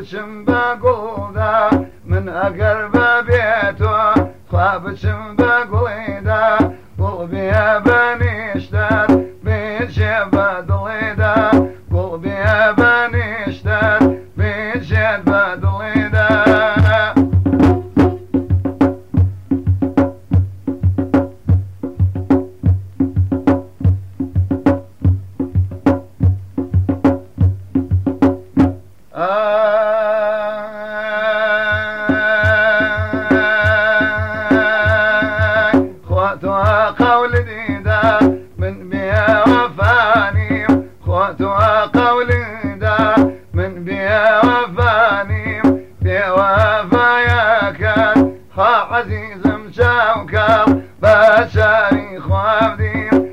بچم بقودا من أقرب بيته بچم بقويدا قلبي بنشتر بيتشي بدليدا قلبي بنشتر بيتشي بدليدا عزيز مشاوكر بشاري خوابديم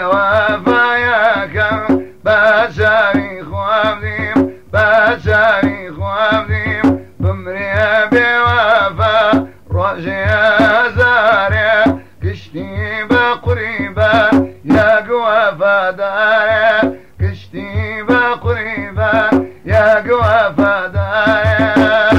وفاياكر بشاري خوابديم بشاري خوابديم بمري بوفا روجي زاري كشتي بقريبا يا قوى فدايا كشتي بقريبا يا قوى فدايا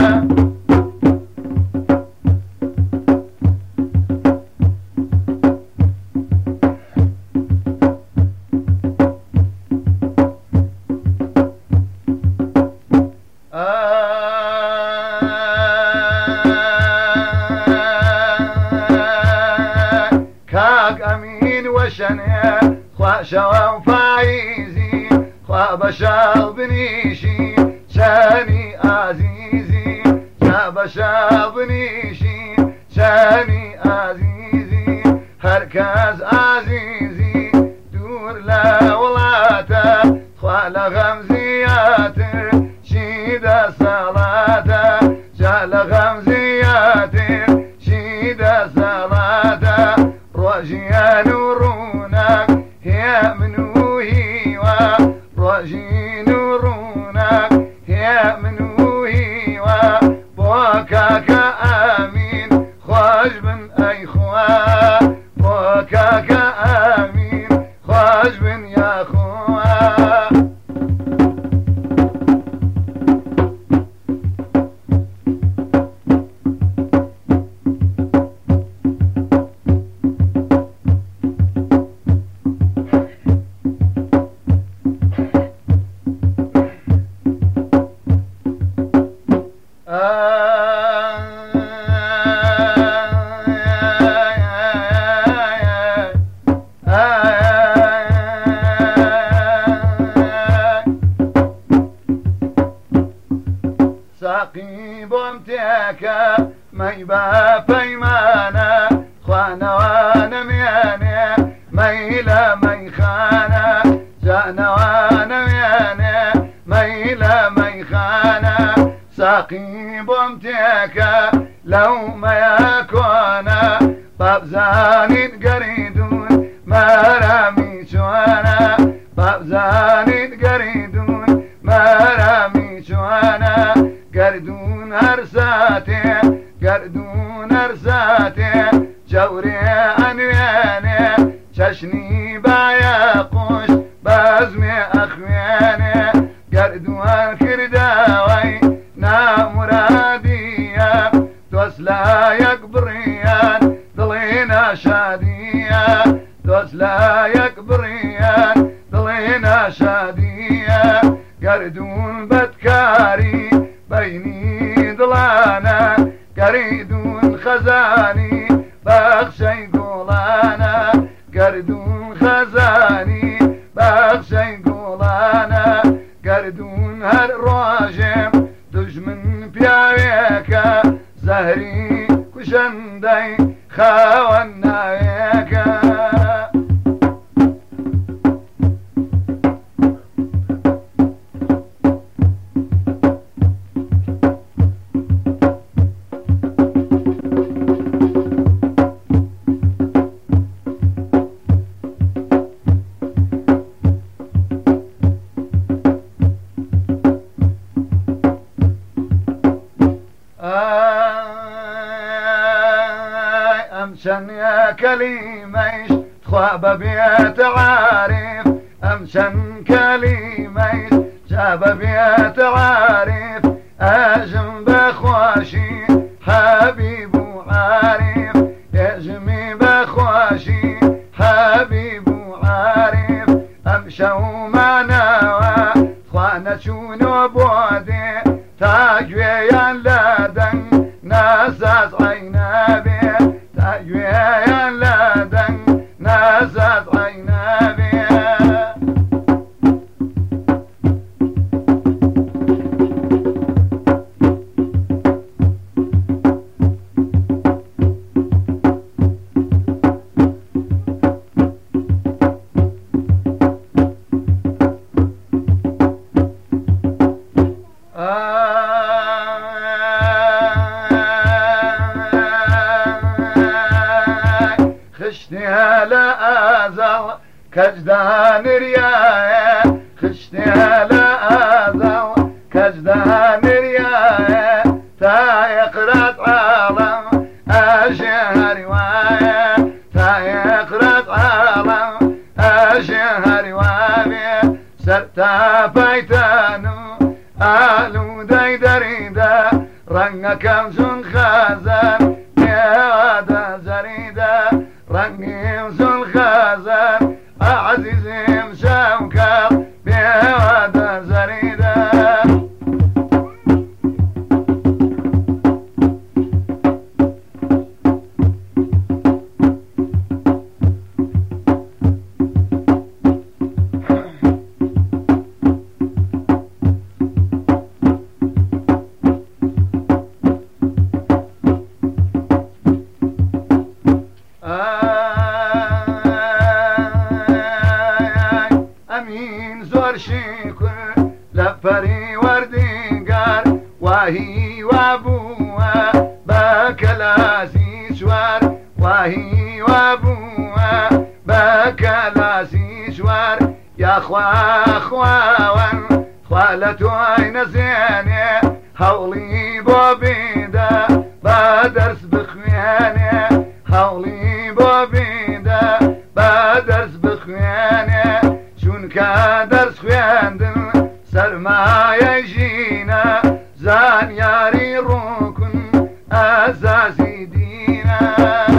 شوا وفايزي بشر بنيشي شاني عزيزي بشر بنيشي شاني عزيزي هركز عزيزي دور لا ولاتا خوالا غمزياتر شيدا صلاتا جال غمزياتر شيدا صلاتا روجيا نورونك يا منوهي ورجي نورونك يا منوهي وبوكاك آمين خوش بن أي خواه بوكاك آمين خوش بن يا خواه ساقيب امتياكا ما يبا فيمانا خوانا وانا ميانا ميلا ميخانا جانا وانا ميانا ميلا ميخانا ساقيب امتياكا لو ما يكونا باب زانين قريدون ما رامي شوانا باب زانين قريدون ما رامي شوانا قردون هرساتي قردون هرساتي جوري عنواني ششني بايا قوش بازمي أخواني قردون كرداوي نامرادية توسلا يكبريان ضلينا شادية توسلا يكبريان ضلينا شادية قردون بدكاري بيني ضلانا قريدون خزاني بخشي قولانا قردون خزاني بخشي قولانا قردون هالراجم دجمن بياويكا زهري كشندي خاوناويكا أمشن يا كليميش تخواب بيت عارف أمشن كليميش جاب بيت عارف أجم بخواشي حبيب وعارف يجمي بخواشي حبيب وعارف أمشوا معنا وخوانا شونو بودي تاجويا لدن ناساس عينابي تاجويا لدن ناساس عينابي خشتي هلا أزل كجدان ريايا خشتي هلا أزل كجدان ريايا تا يقرأ عالم أشهر رواية تا يقرأ عالم أشهر رواية سرتا فايتانو آلو داي دريدا رنگا كمزون خازن يوادا زريدا رنگي زون خازن عزيزي مشاوكر بيوادا زريدا أمين زور شكر لفري وردينقار وهي وابوها بكلاسي شوار وهي وابوها بكلاسي شوار يا أخوان خالة عين زيني هولي بوبيدا بدرس بخواني هولي بوبيدا بدرس بخواني شون كدرس خواندن سرمايا يجينا زان ياري ركن أساسي دينا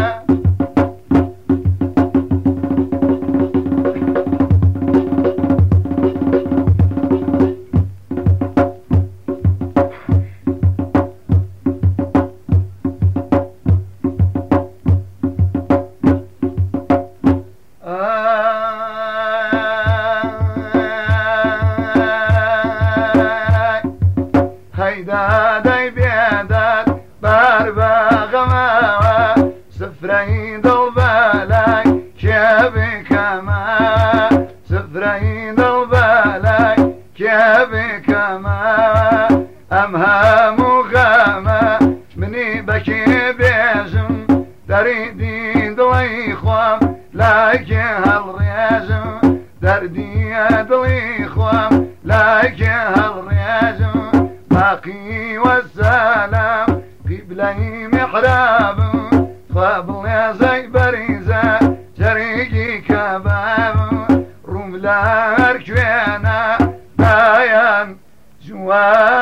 هيدادي بيداد باربا غماوة سفرين دل بالاي كيبي كما سفرين دل بالاي كيبي كما أمها مغامة مني بكي بيجم دريدي دلي خوام لايكي هالرياجم دردي دلي خوام لايكي هالرياجم باقي والسلام قبلي محراب قبل يا زي بريزة جريجي كباب رملا أركوانا بايان جوان